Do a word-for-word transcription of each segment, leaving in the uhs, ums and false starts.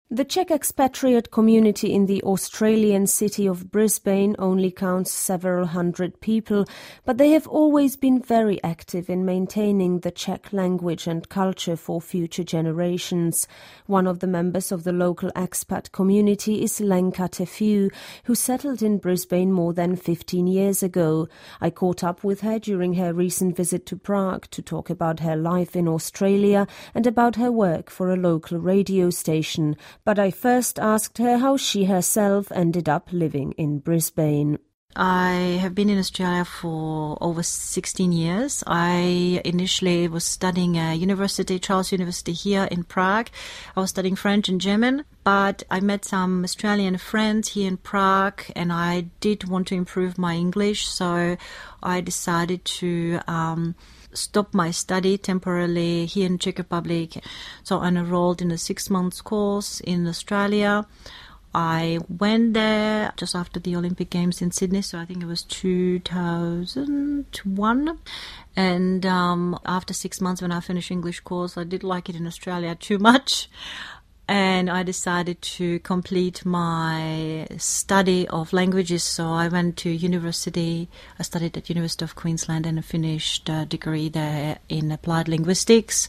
The Czech expatriate community in the Australian city of Brisbane only counts several hundred people, but they have always been very active in maintaining the Czech language and culture for future generations. One of the members of the local expat community is Lenka Tefiu, who settled in Brisbane more than fifteen years ago. I caught up with her during her recent visit to Prague to talk about her life in Australia and about her work for a local radio station. But I first asked her how she herself ended up living in Brisbane. I have been in Australia for over sixteen years. I initially was studying at university, Charles University here in Prague. I was studying French and German, but I met some Australian friends here in Prague and I did want to improve my English, so I decided to um, stop my study temporarily here in Czech Republic. So I enrolled in a six months course in Australia. I went there just after the Olympic Games in Sydney, so I think it was two thousand one. And um, after six months when I finished English course, I did like it in Australia too much. And I decided to complete my study of languages. So I went to university. I studied at University of Queensland and I finished a degree there in applied linguistics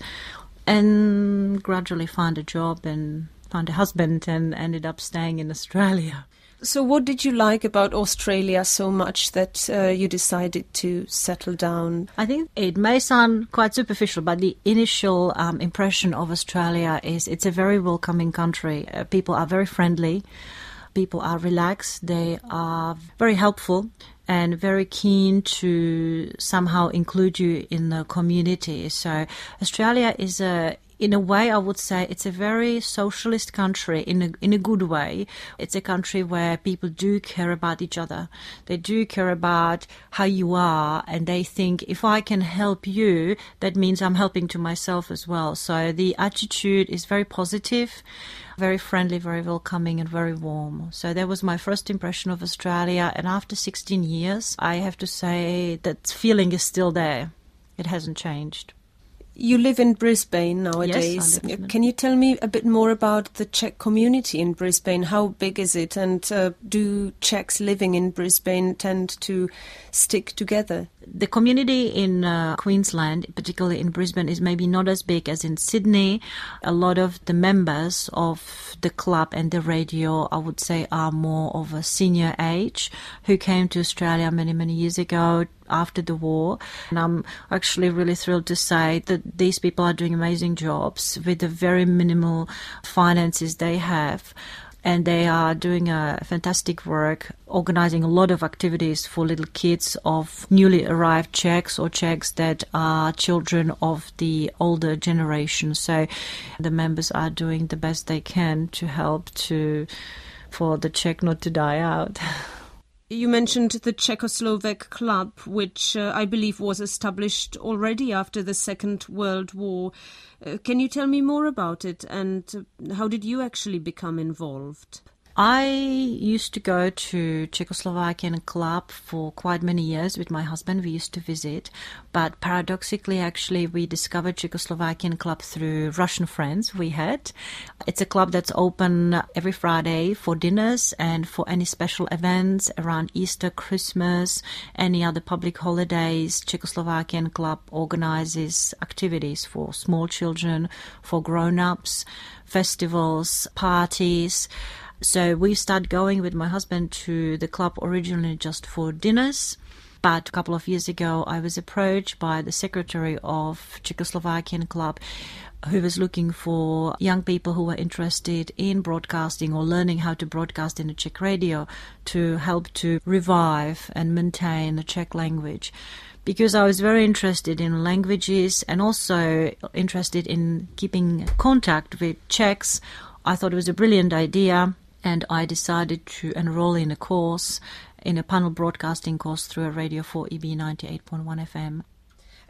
and gradually found a job and found a husband and ended up staying in Australia. So what did you like about Australia so much that uh, you decided to settle down? I think it may sound quite superficial, but the initial um, impression of Australia is it's a very welcoming country. Uh, people are very friendly. People are relaxed. They are very helpful and very keen to somehow include you in the community. So Australia is a In a way, I would say it's a very socialist country in a, in a good way. It's a country where people do care about each other. They do care about how you are, and they think if I can help you, that means I'm helping to myself as well. So the attitude is very positive, very friendly, very welcoming, and very warm. So that was my first impression of Australia. And after sixteen years, I have to say that feeling is still there. It hasn't changed. You live in Brisbane nowadays. Yes, I live in... Can you tell me a bit more about the Czech community in Brisbane? How big is it? And uh, do Czechs living in Brisbane tend to stick together? The community in uh, Queensland, particularly in Brisbane, is maybe not as big as in Sydney. A lot of the members of the club and the radio, I would say, are more of a senior age who came to Australia many, many years ago after the war. And I'm actually really thrilled to say that these people are doing amazing jobs with the very minimal finances they have. And they are doing a fantastic work, organizing a lot of activities for little kids of newly arrived Czechs or Czechs that are children of the older generation. So the members are doing the best they can to help to for the Czech not to die out. You mentioned the Czechoslovak Club, which uh, I believe was established already after the Second World War. Uh, can you tell me more about it, and uh, how did you actually become involved? I used to go to Czechoslovakian club for quite many years with my husband. We used to visit, but paradoxically, actually, we discovered Czechoslovakian club through Russian friends we had. It's a club that's open every Friday for dinners and for any special events around Easter, Christmas, any other public holidays. Czechoslovakian club organizes activities for small children, for grown-ups, festivals, parties. So we started going with my husband to the club originally just for dinners. But a couple of years ago, I was approached by the secretary of Czechoslovakian club who was looking for young people who were interested in broadcasting or learning how to broadcast in the Czech radio to help to revive and maintain the Czech language. Because I was very interested in languages and also interested in keeping contact with Czechs, I thought it was a brilliant idea. And I decided to enroll in a course, in a panel broadcasting course through a Radio four E B ninety-eight point one F M.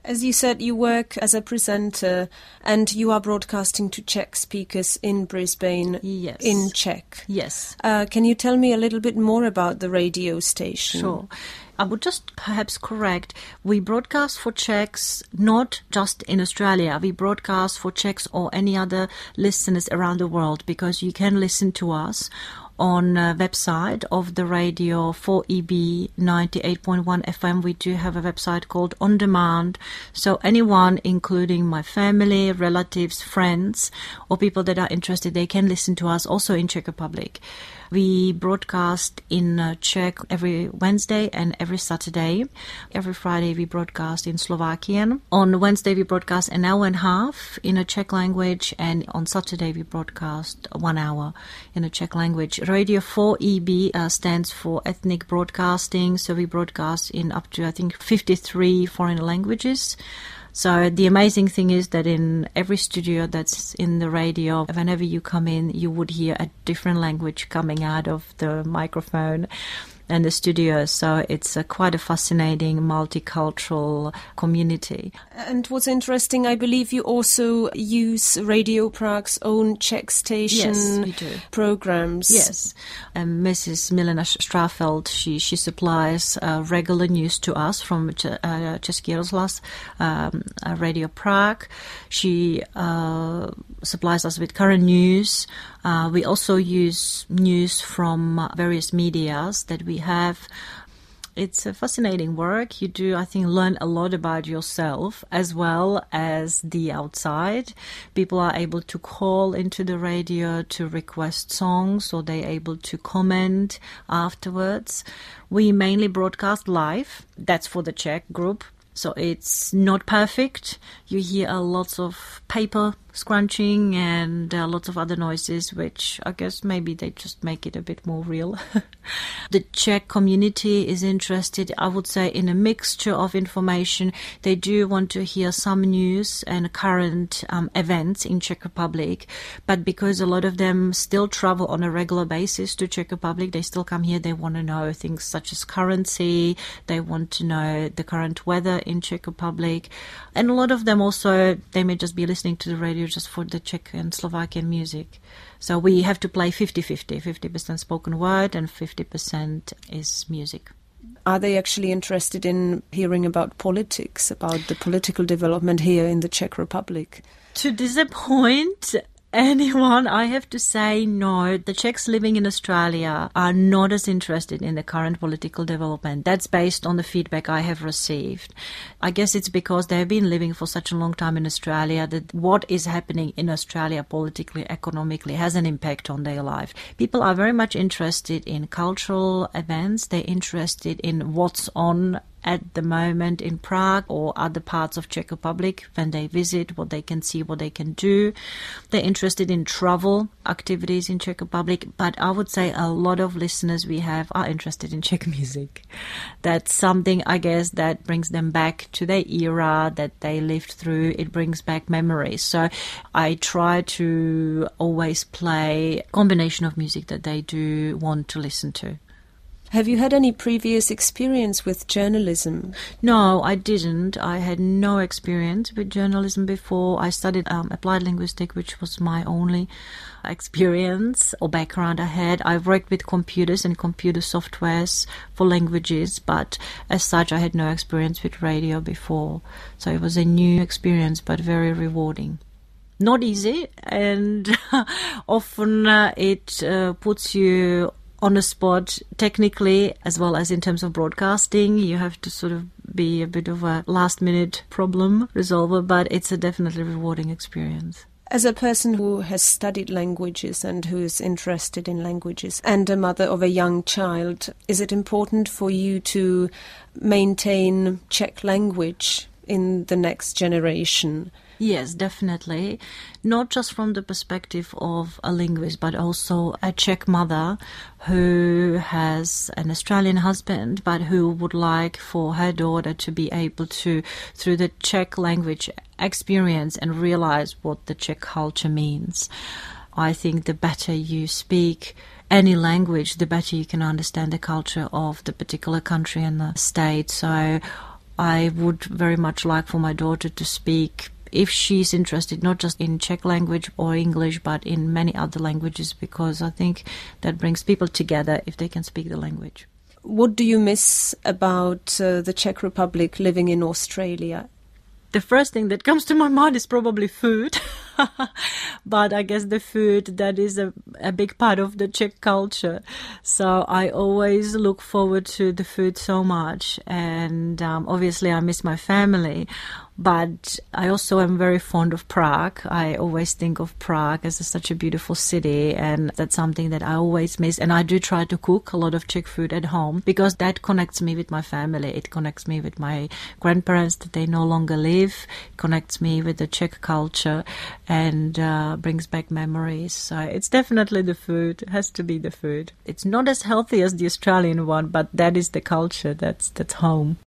As you said, you work as a presenter and you are broadcasting to Czech speakers in Brisbane. Yes. In Czech. Yes. Uh, can you tell me a little bit more about the radio station? Sure. I would just perhaps correct, we broadcast for Czechs not just in Australia. We broadcast for Czechs or any other listeners around the world, because you can listen to us on a website of the radio four E B ninety-eight point one F M. We do have a website called On Demand. So anyone, including my family, relatives, friends, or people that are interested, they can listen to us also in Czech Republic. We broadcast in uh, Czech every Wednesday and every Saturday. Every Friday we broadcast in Slovakian. On Wednesday we broadcast an hour and a half in a Czech language, and on Saturday we broadcast one hour in a Czech language. Radio four E B uh, stands for Ethnic Broadcasting, so we broadcast in up to, I think, fifty-three foreign languages. So the amazing thing is that in every studio that's in the radio, whenever you come in, you would hear a different language coming out of the microphone and the studio. So it's a quite a fascinating multicultural community. And what's interesting, I believe you also use Radio Prague's own Czech station yes, we do. programs. Yes. Um, Missus Milena Strafeld, she, she supplies uh, regular news to us from Ch- uh, Český rozhlas, um, uh, Radio Prague. She uh, supplies us with current news. Uh, we also use news from uh, various medias that we have. It's a fascinating work. You do, I think, learn a lot about yourself as well as the outside. People are able to call into the radio to request songs, or they're able to comment afterwards. We mainly broadcast live. That's for the Czech group. So it's not perfect. You hear a lots of paper scrunching and uh, lots of other noises, which I guess maybe they just make it a bit more real. The Czech community is interested, I would say, in a mixture of information. They do want to hear some news and current um, events in Czech Republic, but because a lot of them still travel on a regular basis to Czech Republic, they still come here, they want to know things such as currency, they want to know the current weather in Czech Republic, and a lot of them also, they may just be listening to the radio just for the Czech and Slovakian music. So we have to play fifty-fifty, fifty percent spoken word and fifty percent is music. Are they actually interested in hearing about politics, about the political development here in the Czech Republic? To disappoint anyone, I have to say no. The Czechs living in Australia are not as interested in the current political development. That's based on the feedback I have received. I guess it's because they've been living for such a long time in Australia that what is happening in Australia politically, economically has an impact on their life. People are very much interested in cultural events. They're interested in what's on at the moment in Prague or other parts of Czech Republic when they visit, what they can see, what they can do. They're interested in travel activities in Czech Republic, but I would say a lot of listeners we have are interested in Czech music. That's something, I guess, that brings them back to their era that they lived through. It brings back memories. So I try to always play a combination of music that they do want to listen to. Have you had any previous experience with journalism? No, I didn't. I had no experience with journalism before. I studied um, applied linguistics, which was my only experience or background I had. I've worked with computers and computer softwares for languages, but as such, I had no experience with radio before. So it was a new experience, but very rewarding. Not easy, and often uh, it uh, puts you on the spot technically as well as in terms of broadcasting. You have to sort of be a bit of a last minute problem resolver, but it's a definitely rewarding experience. As a person who has studied languages and who is interested in languages and a mother of a young child, is it important for you to maintain Czech language in the next generation? Yes, definitely. Not just from the perspective of a linguist, but also a Czech mother who has an Australian husband, but who would like for her daughter to be able to, through the Czech language, experience and realize what the Czech culture means. I think the better you speak any language, the better you can understand the culture of the particular country and the state. So I would very much like for my daughter to speak, if she's interested, not just in Czech language or English, but in many other languages, because I think that brings people together if they can speak the language. What do you miss about uh, the Czech Republic living in Australia? The first thing that comes to my mind is probably food. But I guess the food, that is a, a big part of the Czech culture. So I always look forward to the food so much. And um, obviously I miss my family. But I also am very fond of Prague. I always think of Prague as a, such a beautiful city, and that's something that I always miss. And I do try to cook a lot of Czech food at home because that connects me with my family. It connects me with my grandparents that they no longer live. It connects me with the Czech culture and uh, brings back memories. So it's definitely the food. It has to be the food. It's not as healthy as the Australian one, but that is the culture. That's that's home.